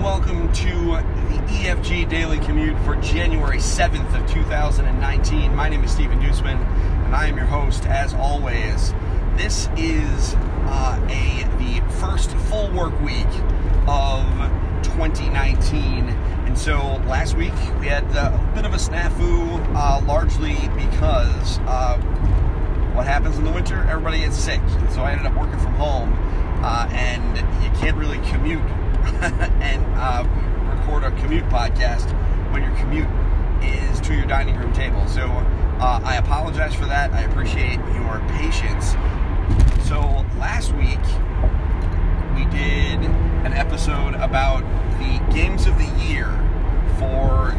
welcome to the EFG Daily Commute for January 7th of 2019. My name is Stephen Duesman, and I am your host, as always. This is the first full work week of 2019, and so last week we had a bit of a snafu, largely because what happens in the winter, everybody gets sick, and so I ended up working from home, and you can't really commute and record a commute podcast when your commute is to your dining room table. So I apologize for that. I appreciate your patience. So last week we did an episode about the games of the year for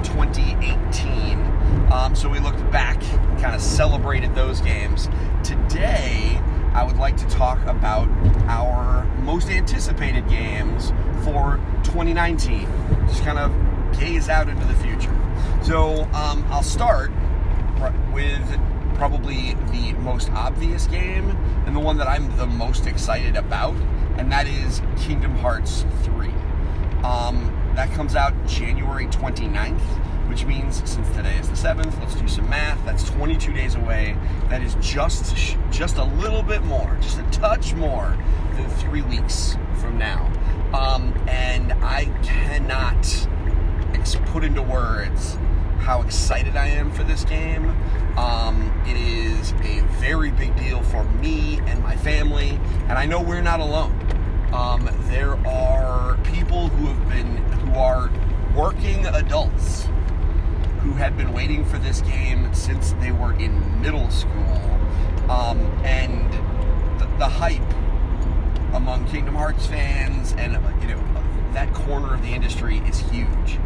2018. So we looked back and kind of celebrated those games. Today I would like to talk about our most anticipated games for 2019. Just kind of gaze out into the future. So I'll start with probably the most obvious game and the one that I'm the most excited about, and that is Kingdom Hearts 3. That comes out January 29th, which means since today is the 7th, let's do some math, that's 22 days away. That is just a little bit more, just a touch more than 3 weeks from now. And I cannot put into words how excited I am for this game. It is a very big deal for me and my family, and I know we're not alone. There are people who are working adults who had been waiting for this game since they were in middle school, and the hype among Kingdom Hearts fans and that corner of the industry is huge.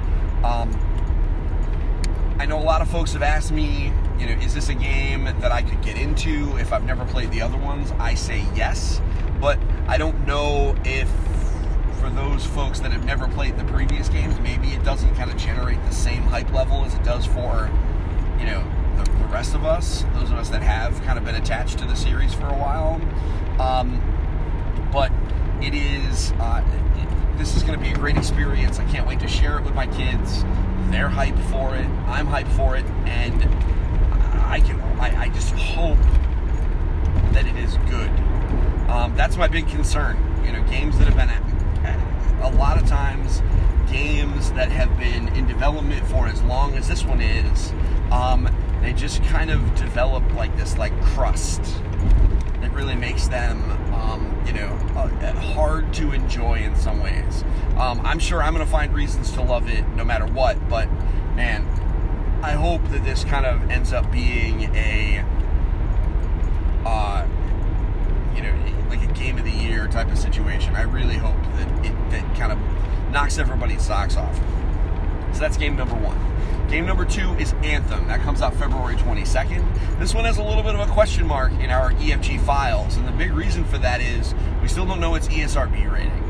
I know a lot of folks have asked me, is this a game that I could get into if I've never played the other ones? I say yes, but I don't know if for those folks that have never played the previous games, maybe it doesn't kind of generate the same hype level as it does for, the rest of us, those of us that have kind of been attached to the series for a while. But it is, this is going to be a great experience. I can't wait to share it with my kids. They're hyped for it. I'm hyped for it. And I just hope that it is good. That's my big concern. Games that have been a lot of times, games that have been in development for as long as this one is, they just kind of develop this crust. It really makes them, hard to enjoy in some ways. I'm sure I'm going to find reasons to love it no matter what, but man, I hope that this kind of ends up being a game of the year type of situation. I really hope that kind of knocks everybody's socks off. So that's game number 1. Game number 2 is Anthem. That comes out February 22nd. This one has a little bit of a question mark in our EFG files, and the big reason for that is we still don't know its ESRB rating.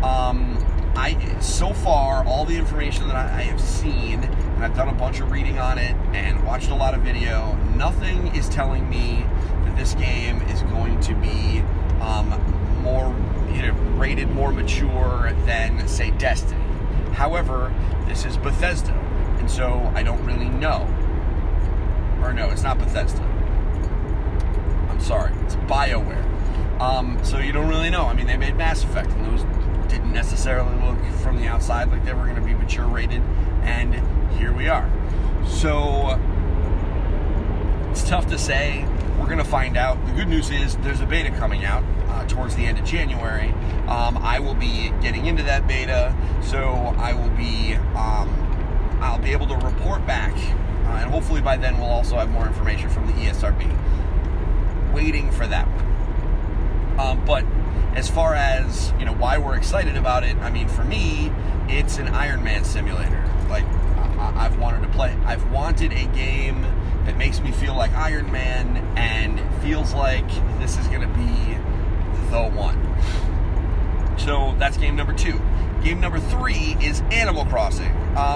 So far, all the information that I have seen, and I've done a bunch of reading on it and watched a lot of video, nothing is telling me that this game is going to be more rated more mature than, say, Destiny. However, this is Bethesda, and so I don't really know. Or no, it's not Bethesda. I'm sorry, it's BioWare. So you don't really know. I mean, they made Mass Effect, and those didn't necessarily look from the outside like they were going to be mature rated, and here we are. So it's tough to say. We're going to find out. The good news is there's a beta coming out towards the end of January. I will be getting into that beta, so I'll be able to report back, and hopefully by then we'll also have more information from the ESRB. Waiting for that one. But as far as why we're excited about it, I mean, for me, it's an Iron Man simulator. I've wanted to play. I've wanted a game that makes me feel like Iron Man, and it feels like this is going to be the one. So that's game number 2. Game number 3 is Animal Crossing.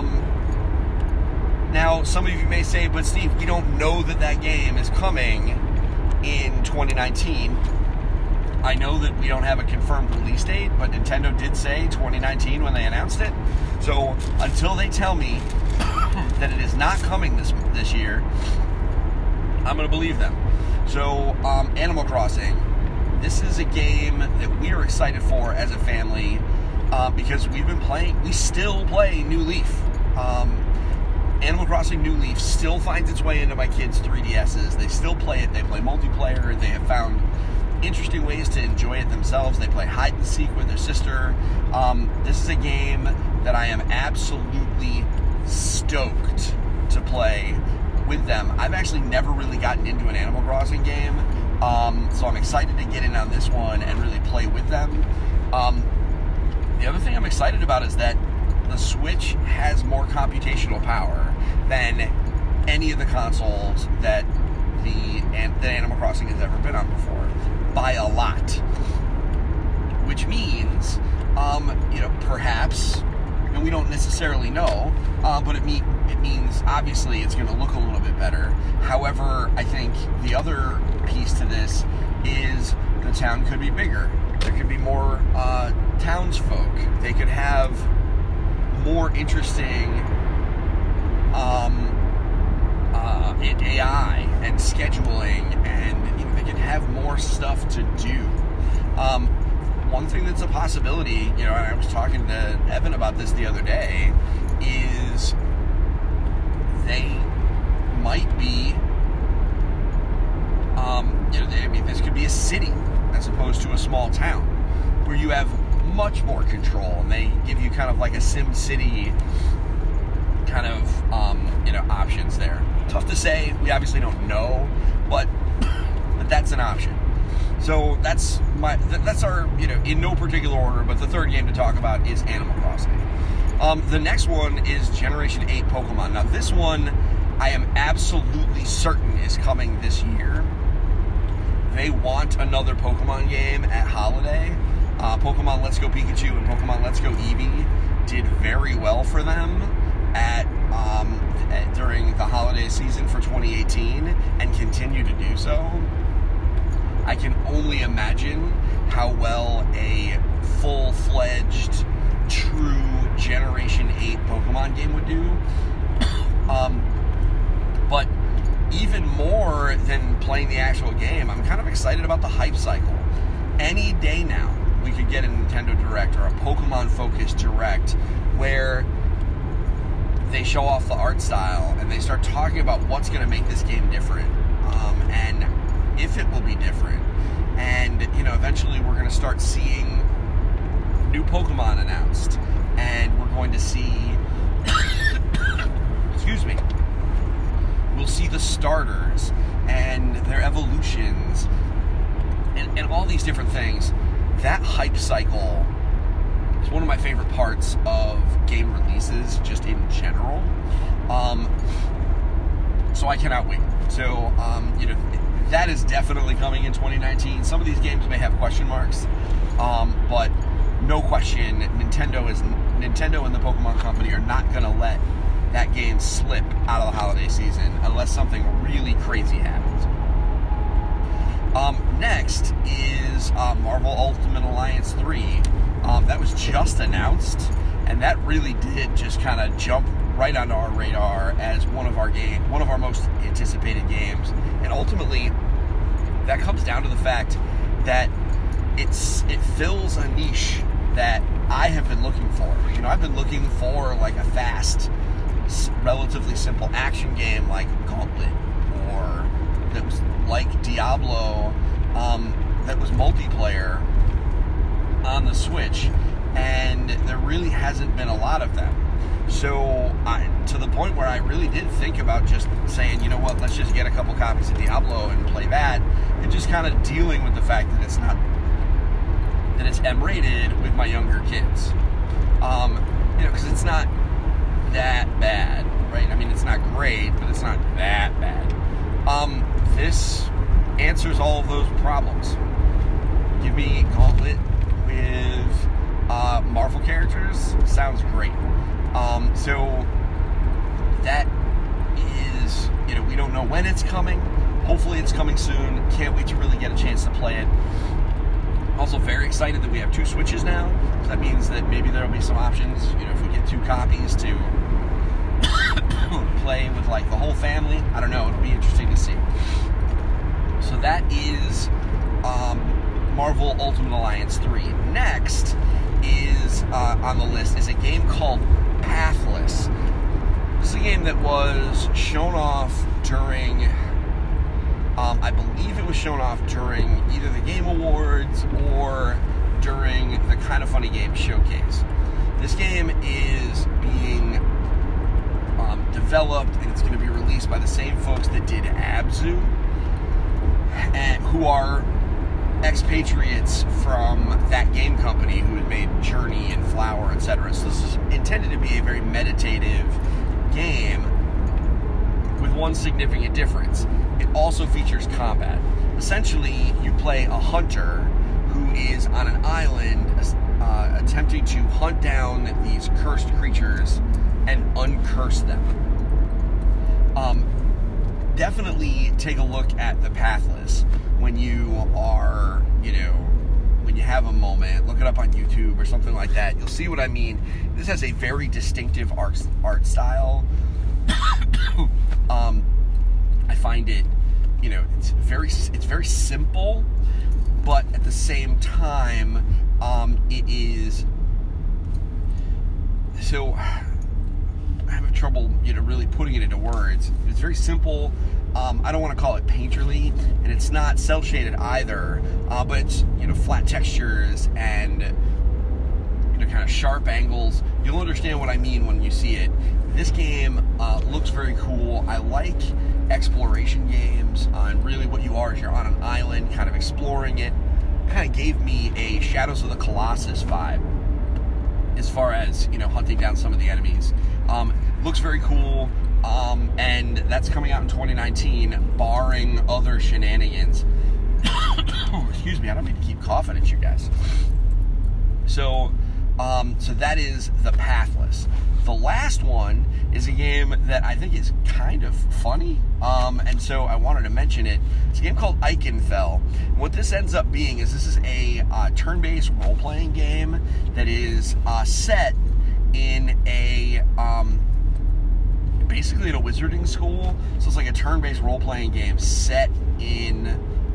Now, some of you may say, but Steve, we don't know that game is coming in 2019. I know that we don't have a confirmed release date, but Nintendo did say 2019 when they announced it. So until they tell me that it is not coming this year, I'm going to believe them. So Animal Crossing, this is a game that we are excited for as a family because we still play New Leaf. Animal Crossing New Leaf still finds its way into my kids' 3DSs. They still play it. They play multiplayer. They have found interesting ways to enjoy it themselves. They play hide and seek with their sister. This is a game that I am absolutely stoked to play with them. I've actually never really gotten into an Animal Crossing game, so I'm excited to get in on this one and really play with them. The other thing I'm excited about is that the Switch has more computational power than any of the consoles that Animal Crossing has ever been on before, by a lot. Which means, perhaps, and we don't necessarily know, but it means obviously it's going to look a little bit better. However, I think the other piece to this is the town could be bigger. There could be more townsfolk. They could have more interesting AI and scheduling, and they can have more stuff to do. One thing that's a possibility, and I was talking to Evan about this the other day, is they might be, this could be a city as opposed to a small town where you have much more control, and they give you kind of like a Sim City kind of, options there. Tough to say. We obviously don't know, but that's an option. So that's our, in no particular order, but the third game to talk about is Animal Crossing. The next one is Generation 8 Pokemon. Now this one, I am absolutely certain is coming this year. They want another Pokemon game at holiday. Pokemon Let's Go Pikachu and Pokemon Let's Go Eevee did very well for them during the holiday season for 2018 and continue to do so. I can only imagine how well a full-fledged, true Generation 8 Pokemon game would do. But even more than playing the actual game, I'm kind of excited about the hype cycle. Any day now, we could get a Nintendo Direct or a Pokemon-focused Direct where they show off the art style and they start talking about what's going to make this game different, and if it will be different. And, eventually we're going to start seeing new Pokemon announced, and we're going to see, excuse me, we'll see the starters and their evolutions and all these different things. That hype cycle is one of my favorite parts of game releases, just in general. So I cannot wait. So, that is definitely coming in 2019. Some of these games may have question marks, but no question, Nintendo and the Pokemon Company are not going to let that game slip out of the holiday season unless something really crazy happens. Next is Marvel Ultimate Alliance 3. That was just announced, and that really did just kind of jump right onto our radar as one of our most anticipated games. And ultimately, that comes down to the fact that it fills a niche that I have been looking for. I've been looking for like a fast, relatively simple action game like Gauntlet, or that was like Diablo, that was multiplayer on the Switch, and there really hasn't been a lot of them. So, to the point where I really did think about just saying, let's just get a couple copies of Diablo and play that, and just kind of dealing with the fact that it's M-rated with my younger kids. Because it's not that bad, right? I mean, it's not great, but it's not that bad. This answers all of those problems. Give me Gauntlet with Marvel characters. Sounds great. So that is, we don't know when it's coming. Hopefully it's coming soon. Can't wait to really get a chance to play it. also very excited that we have 2 Switches now, because that means that maybe there will be some options, if we get 2 copies to play with, like, the whole family. I don't know. It'll be interesting to see. So that is Marvel Ultimate Alliance 3. Next is on the list is a game called Pathless. This is a game that was shown off during, I believe it was shown off during either the Game Awards or during the Kind of Funny Games Showcase. This game is being developed, and it's going to be released by the same folks that did Abzu, and who are expatriates from that game company who had made Journey and Flower, etc. So this is intended to be a very meditative game with one significant difference. It also features combat. Essentially, you play a hunter who is on an island attempting to hunt down these cursed creatures and uncurse them. Definitely take a look at the Pathless when you are, when you have a moment. Look it up on YouTube or something like that. You'll see what I mean. This has a very distinctive art style. I find it, it's very simple, but at the same time, it is so. I have trouble, really putting it into words. It's very simple. I don't want to call it painterly, and it's not cel-shaded either. But it's, flat textures and, kind of sharp angles. You'll understand what I mean when you see it. This game looks very cool. I like exploration games. And really what you are is you're on an island, kind of exploring it. Kind of gave me a Shadows of the Colossus vibe as far as, hunting down some of the enemies. Looks very cool, and that's coming out in 2019, barring other shenanigans. Excuse me, I don't mean to keep coughing at you guys. So that is the Pathless. The last one is a game that I think is kind of funny, and so I wanted to mention it. It's a game called Eichenfell. What this ends up being is this is a turn-based role-playing game that is set in a basically in a wizarding school. So it's like a turn-based role-playing game set in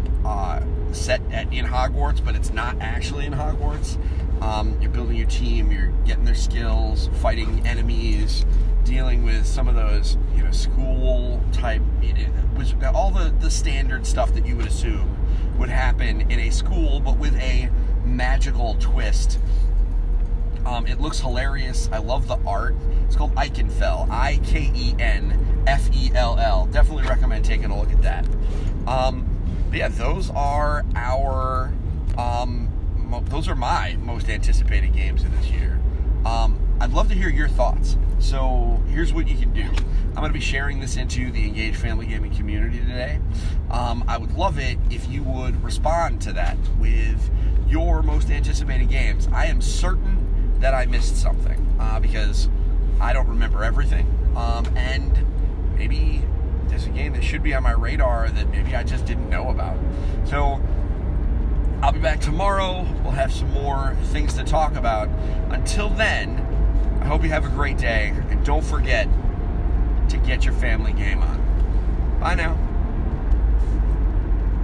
Hogwarts, but it's not actually in Hogwarts. You're building your team, you're getting their skills, fighting enemies, dealing with some of those, school type, all the standard stuff that you would assume would happen in a school, but with a magical twist. It looks hilarious. I love the art. It's called Eichenfell. Ikenfell. Definitely recommend taking a look at that. But yeah, those are my most anticipated games of this year. I'd love to hear your thoughts. So here's what you can do. I'm going to be sharing this into the Engaged Family Gaming community today. I would love it if you would respond to that with your most anticipated games. I am certain that I missed something because I don't remember everything. And maybe there's a game that should be on my radar that maybe I just didn't know about. So I'll be back tomorrow. We'll have some more things to talk about. Until then, I hope you have a great day. And don't forget to get your family game on. Bye now.